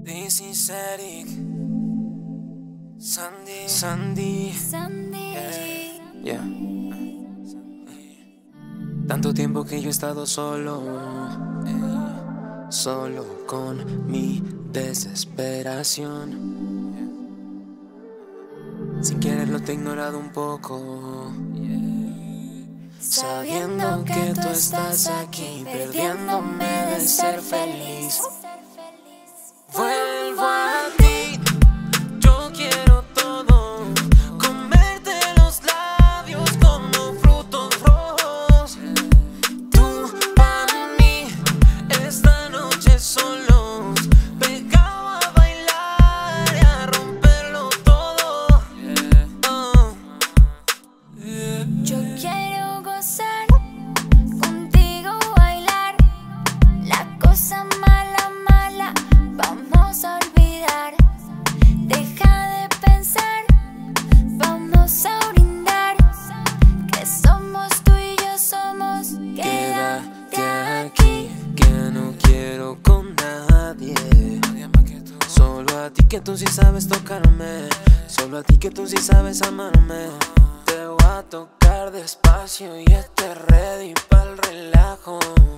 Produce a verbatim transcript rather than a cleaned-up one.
This is Eric Sandy Sandy Sandy. Yeah, yeah. Tanto tiempo que yo he estado solo, eh, solo con mi desesperación. Sin quererlo te he ignorado un poco, sabiendo que tú estás aquí, perdiéndome de ser feliz. Vuelvo a ti, yo quiero todo, comerte los labios como frutos rojos. Tú para mí, esta noche solos, pegado a bailar y a romperlo todo. Oh. Yo quiero gozar, contigo bailar, la cosa mala, mala, vamos a olvidar. Deja de pensar, vamos a brindar, que somos tú y yo somos. Quédate aquí, que no quiero con nadie. Solo a ti que tú sí sabes tocarme, solo a ti que tú sí sabes amarme. Te voy a tocar despacio y esté ready pa'l relajo.